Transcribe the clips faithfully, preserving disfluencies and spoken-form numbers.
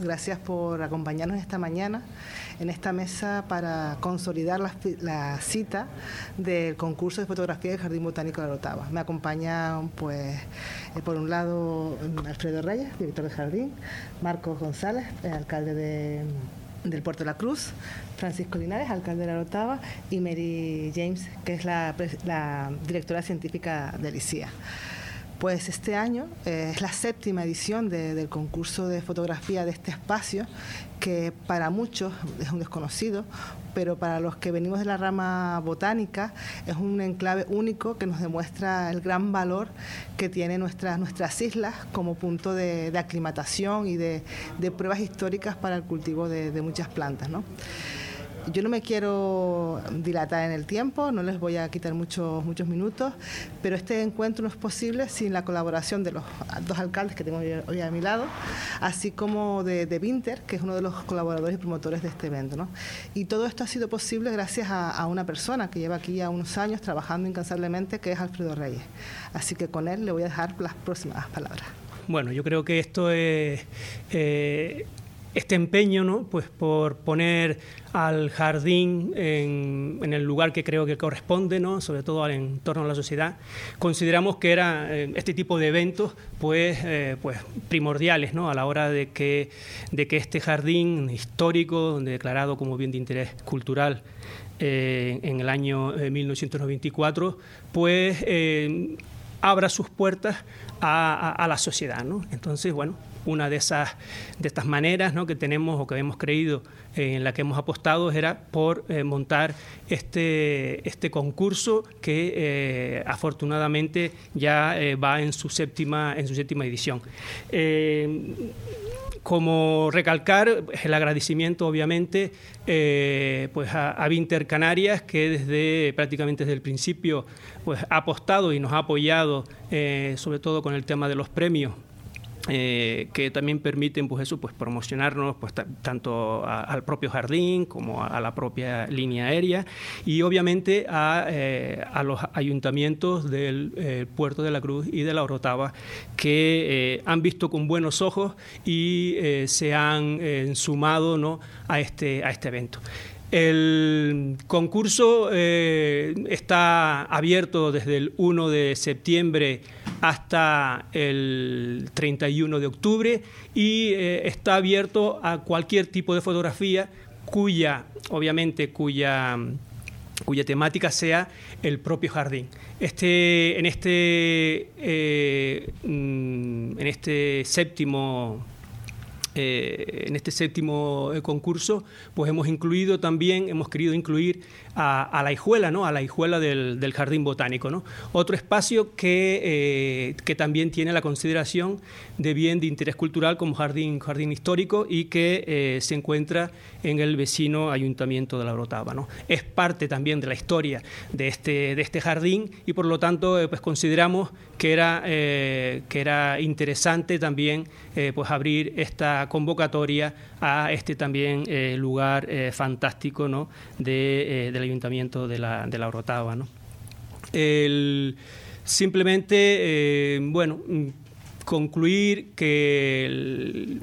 Gracias por acompañarnos esta mañana en esta mesa para consolidar la, la cita del concurso de fotografía del Jardín Botánico de la Orotava. Me acompañan, pues, eh, por un lado, Alfredo Reyes, director del jardín, Marcos González, el alcalde de, del Puerto de la Cruz, Francisco Linares, alcalde de la Orotava, y Mary James, que es la, la directora científica del I C I A. Pues este año eh, es la séptima edición de, del concurso de fotografía de este espacio, que para muchos es un desconocido, pero para los que venimos de la rama botánica es un enclave único que nos demuestra el gran valor que tienen nuestras, nuestras islas como punto de, de aclimatación y de, de pruebas históricas para el cultivo de, de muchas plantas, ¿no? Yo no me quiero dilatar en el tiempo, no les voy a quitar muchos, muchos minutos, pero este encuentro no es posible sin la colaboración de los dos alcaldes que tengo hoy, hoy a mi lado, así como de, de Vinter, que es uno de los colaboradores y promotores de este evento, ¿no? Y todo esto ha sido posible gracias a, a una persona que lleva aquí ya unos años trabajando incansablemente, que es Alfredo Reyes. Así que con él le voy a dejar las próximas palabras. Bueno, yo creo que esto es... Eh, este empeño, ¿no?, pues por poner al jardín en, en el lugar que creo que corresponde, ¿no?, sobre todo al entorno de la sociedad, consideramos que era eh, este tipo de eventos pues, eh, pues primordiales, ¿no?, a la hora de que, de que este jardín histórico, declarado como bien de interés cultural eh, en el año eh, mil novecientos noventa y cuatro, pues eh, abra sus puertas a, a, a la sociedad, ¿no? Entonces, bueno, una de esas de estas maneras, ¿no?, que tenemos o que hemos creído, eh, en la que hemos apostado, era por eh, montar este, este concurso que eh, afortunadamente ya eh, va en su séptima en su séptima edición. Eh, Como recalcar el agradecimiento, obviamente, eh, pues a, a Vinter Canarias, que desde prácticamente desde el principio pues, ha apostado y nos ha apoyado, eh, sobre todo con el tema de los premios, Eh, que también permiten pues eso, pues promocionarnos pues t- tanto a, al propio jardín como a, a la propia línea aérea, y obviamente a, eh, a los ayuntamientos del eh, Puerto de la Cruz y de la Orotava, que eh, han visto con buenos ojos y eh, se han eh, sumado, ¿no?, a este, a este evento. El concurso eh, está abierto desde el uno de septiembre hasta el treinta y uno de octubre y eh, está abierto a cualquier tipo de fotografía cuya, obviamente, cuya, cuya temática sea el propio jardín. Este, en, este, eh, en este séptimo Eh, en este séptimo eh, concurso, pues hemos incluido también, hemos querido incluir a, a la hijuela, ¿no?, a la hijuela del, del Jardín Botánico, ¿no?, otro espacio que, eh, que también tiene la consideración de bien de interés cultural como jardín, jardín histórico, y que eh, se encuentra en el vecino Ayuntamiento de la Orotava, ¿no? Es parte también de la historia de este, de este jardín y por lo tanto eh, pues consideramos que era, eh, que era interesante también eh, pues abrir esta convocatoria a este también eh, lugar eh, fantástico, ¿no?, de, eh, del Ayuntamiento de la, de la Orotava, ¿no? El, simplemente, eh, bueno, concluir que el,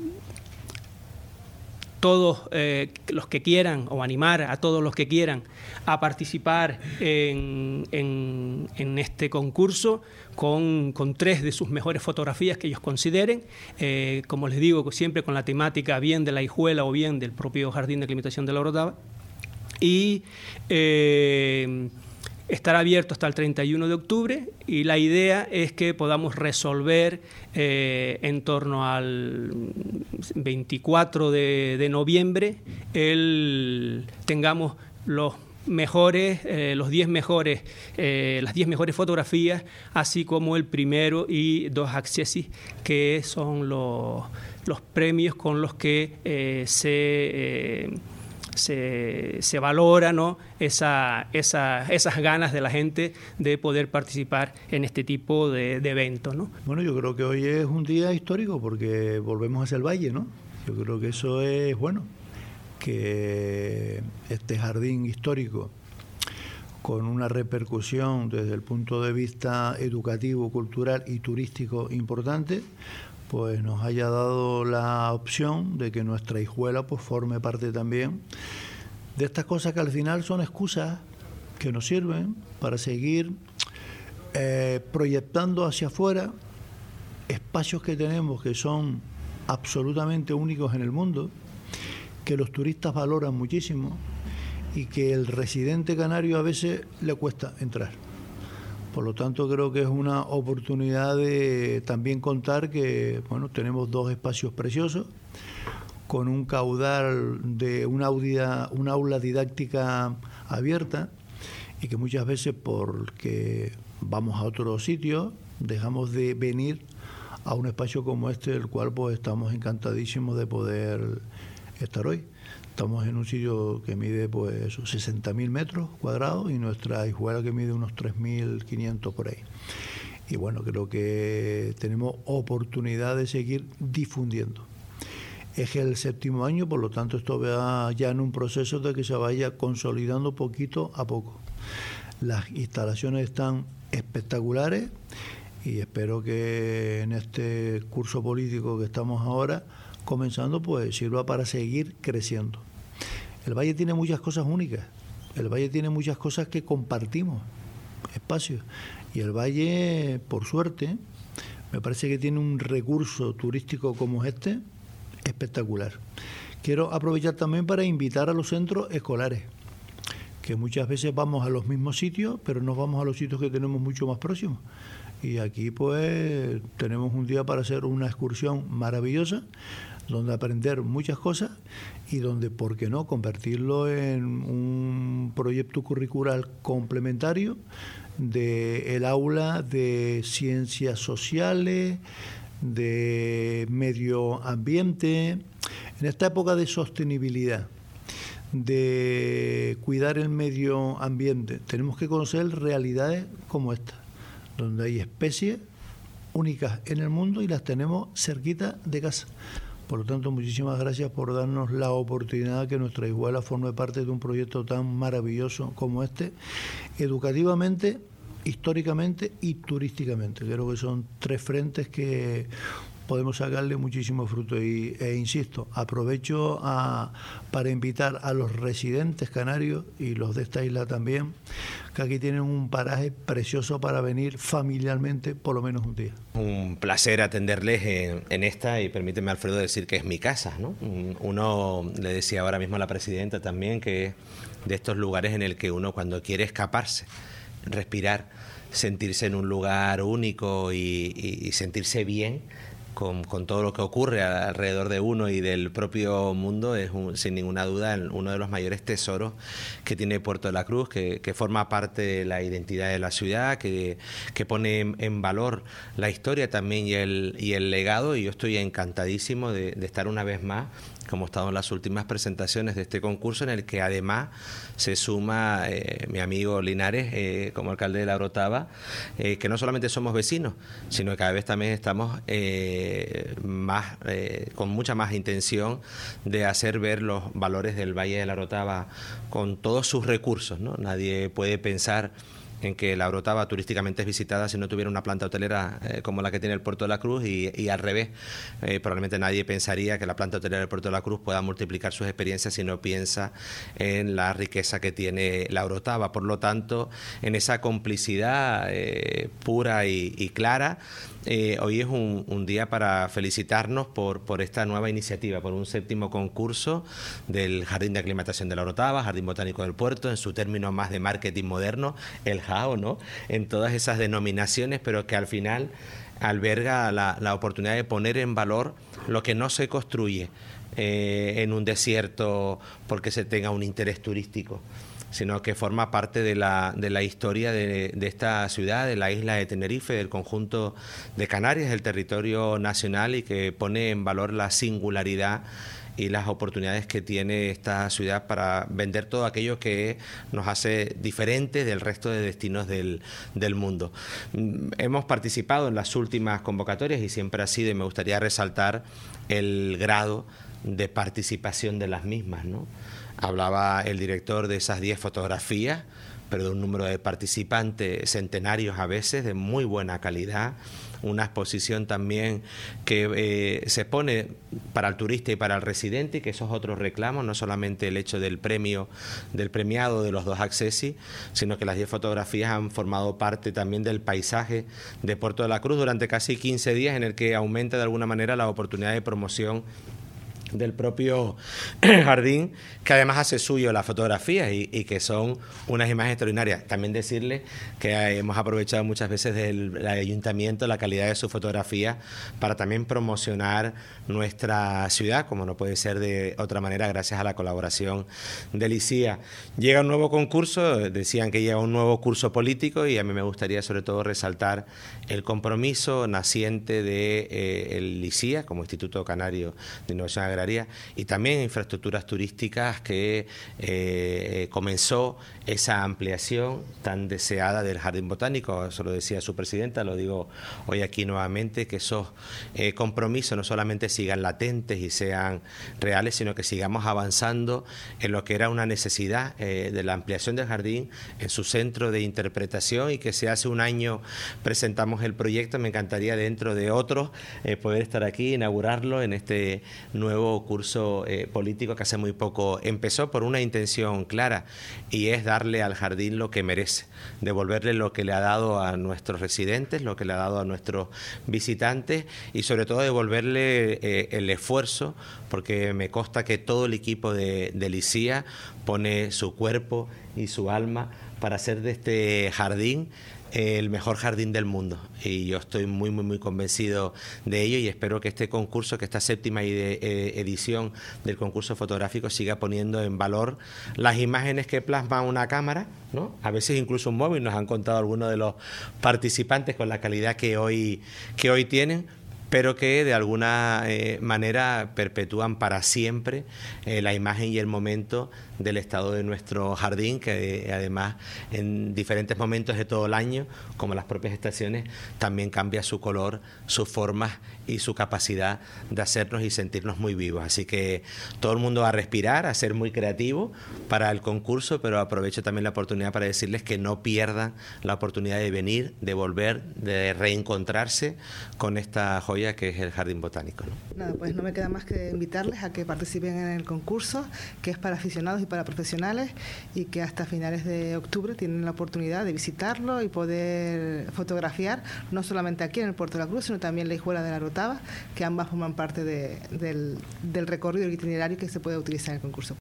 todos eh, los que quieran, o animar a todos los que quieran a participar en, en, en este concurso con, con tres de sus mejores fotografías que ellos consideren, eh, como les digo, siempre con la temática bien de la hijuela o bien del propio Jardín de Aclimatación de la Orotava, y eh, estará abierto hasta el treinta y uno de octubre, y la idea es que podamos resolver eh, en torno al veinticuatro de noviembre, el, tengamos los mejores, eh, los diez mejores, eh, las diez mejores fotografías, así como el primero y dos accessis, que son los, los premios con los que eh, se... Eh, Se, se valora, ¿no?, esa, esa, esas ganas de la gente de poder participar en este tipo de, de eventos, ¿no? Bueno, yo creo que hoy es un día histórico porque volvemos hacia el valle, ¿no? Yo creo que eso es bueno, que este jardín histórico, con una repercusión desde el punto de vista educativo, cultural y turístico importante, pues nos haya dado la opción de que nuestra hijuela pues forme parte también de estas cosas que al final son excusas que nos sirven para seguir eh, proyectando hacia afuera espacios que tenemos que son absolutamente únicos en el mundo, que los turistas valoran muchísimo y que el residente canario a veces le cuesta entrar. Por lo tanto, creo que es una oportunidad de también contar que bueno, tenemos dos espacios preciosos, con un caudal de una aula, una aula didáctica abierta, y que muchas veces, porque vamos a otros sitios, dejamos de venir a un espacio como este, del cual pues estamos encantadísimos de poder estar hoy. Estamos en un sitio que mide pues sesenta mil metros cuadrados y nuestra hijuela que mide unos tres mil quinientos por ahí. Y bueno, creo que tenemos oportunidad de seguir difundiendo. Es el séptimo año, por lo tanto esto va ya en un proceso de que se vaya consolidando poquito a poco. Las instalaciones están espectaculares y espero que en este curso político que estamos ahora comenzando pues sirva para seguir creciendo. El Valle tiene muchas cosas únicas, el Valle tiene muchas cosas que compartimos, espacios, y el Valle, por suerte, me parece que tiene un recurso turístico como este espectacular. Quiero aprovechar también para invitar a los centros escolares, que muchas veces vamos a los mismos sitios, pero no vamos a los sitios que tenemos mucho más próximos. Y aquí pues tenemos un día para hacer una excursión maravillosa, donde aprender muchas cosas y donde, ¿por qué no?, convertirlo en un proyecto curricular complementario del aula de ciencias sociales, de medio ambiente, en esta época de sostenibilidad, de cuidar el medio ambiente. Tenemos que conocer realidades como esta, donde hay especies únicas en el mundo y las tenemos cerquita de casa. Por lo tanto, muchísimas gracias por darnos la oportunidad que nuestra hijuela forme parte de un proyecto tan maravilloso como este, educativamente, históricamente y turísticamente. Creo que son tres frentes que podemos sacarle muchísimo fruto y, e insisto, aprovecho a, para invitar a los residentes canarios y los de esta isla también, que aquí tienen un paraje precioso para venir familiarmente por lo menos un día. Un placer atenderles en, en esta, y permíteme, Alfredo, decir que es mi casa, ¿no? Uno, le decía ahora mismo a la presidenta también, que de estos lugares en el que uno, cuando quiere escaparse, respirar, sentirse en un lugar único y, y, y sentirse bien con, con todo lo que ocurre alrededor de uno y del propio mundo, es un, sin ninguna duda uno de los mayores tesoros que tiene Puerto de la Cruz, que, que forma parte de la identidad de la ciudad, que, que pone en, en valor la historia también y el, y el legado, y yo estoy encantadísimo de, de estar una vez más, como he estado en las últimas presentaciones de este concurso, en el que además se suma eh, mi amigo Linares eh, como alcalde de La Orotava, eh, que no solamente somos vecinos, sino que cada vez también estamos eh, más eh, con mucha más intención de hacer ver los valores del Valle de La Orotava con todos sus recursos, ¿no? Nadie puede pensar en que La Orotava turísticamente es visitada si no tuviera una planta hotelera eh, como la que tiene el Puerto de la Cruz, y, y al revés. Eh, probablemente nadie pensaría que la planta hotelera del Puerto de la Cruz pueda multiplicar sus experiencias si no piensa en la riqueza que tiene La Orotava. Por lo tanto, en esa complicidad eh, pura y, y clara, Eh, hoy es un, un día para felicitarnos por, por esta nueva iniciativa, por un séptimo concurso del Jardín de Aclimatación de La Orotava, Jardín Botánico del Puerto, en su término más de marketing moderno, el JAO, ¿no?, en todas esas denominaciones, pero que al final alberga la, la oportunidad de poner en valor lo que no se construye eh, en un desierto porque se tenga un interés turístico, sino que forma parte de la, de la historia de, de esta ciudad, de la isla de Tenerife, del conjunto de Canarias, del territorio nacional, y que pone en valor la singularidad y las oportunidades que tiene esta ciudad para vender todo aquello que nos hace diferentes del resto de destinos del, del mundo. Hemos participado en las últimas convocatorias y siempre ha sido, y me gustaría resaltar el grado de participación de las mismas, ¿no? Hablaba el director de esas diez fotografías, pero de un número de participantes centenarios a veces, de muy buena calidad. Una exposición también que eh, se pone para el turista y para el residente, y que esos otros reclamos, no solamente el hecho del premio, del premiado de los dos accessi, sino que las diez fotografías han formado parte también del paisaje de Puerto de la Cruz durante casi quince días, en el que aumenta de alguna manera la oportunidad de promoción del propio jardín, que además hace suyo las fotografías y, y que son unas imágenes extraordinarias. También decirle que hemos aprovechado muchas veces del ayuntamiento la calidad de sus fotografías para también promocionar nuestra ciudad, como no puede ser de otra manera, gracias a la colaboración de LICIA. Llega un nuevo concurso, decían que llega un nuevo curso político, y a mí me gustaría sobre todo resaltar el compromiso naciente de eh, el LICIA como Instituto Canario de Innovación Agraria, y también infraestructuras turísticas, que eh, comenzó esa ampliación tan deseada del Jardín Botánico. Eso lo decía su presidenta, lo digo hoy aquí nuevamente, que esos eh, compromisos no solamente sigan latentes y sean reales, sino que sigamos avanzando en lo que era una necesidad eh, de la ampliación del jardín en su centro de interpretación, y que si hace un año presentamos el proyecto, me encantaría dentro de otros eh, poder estar aquí, inaugurarlo en este nuevo curso eh, político que hace muy poco empezó por una intención clara, y es darle al jardín lo que merece, devolverle lo que le ha dado a nuestros residentes, lo que le ha dado a nuestros visitantes, y sobre todo devolverle eh, el esfuerzo, porque me consta que todo el equipo de, de LICIA pone su cuerpo y su alma para hacer de este jardín el mejor jardín del mundo, y yo estoy muy muy muy convencido de ello, y espero que este concurso, que esta séptima edición del concurso fotográfico, siga poniendo en valor las imágenes que plasma una cámara, ¿no? A veces incluso un móvil, nos han contado algunos de los participantes con la calidad que hoy, que hoy tienen, pero que de alguna eh, manera perpetúan para siempre eh, la imagen y el momento del estado de nuestro jardín, que eh, además en diferentes momentos de todo el año, como las propias estaciones, también cambia su color, sus formas y su capacidad de hacernos y sentirnos muy vivos. Así que todo el mundo a respirar, a ser muy creativo para el concurso, pero aprovecho también la oportunidad para decirles que no pierdan la oportunidad de venir, de volver, de reencontrarse con esta joya que es el Jardín Botánico, ¿no? Nada, pues no me queda más que invitarles a que participen en el concurso, que es para aficionados y para profesionales, y que hasta finales de octubre tienen la oportunidad de visitarlo y poder fotografiar, no solamente aquí en el Puerto de la Cruz, sino también la Hijuela de la Orotava, que ambas forman parte de, del, del recorrido, del itinerario que se puede utilizar en el concurso.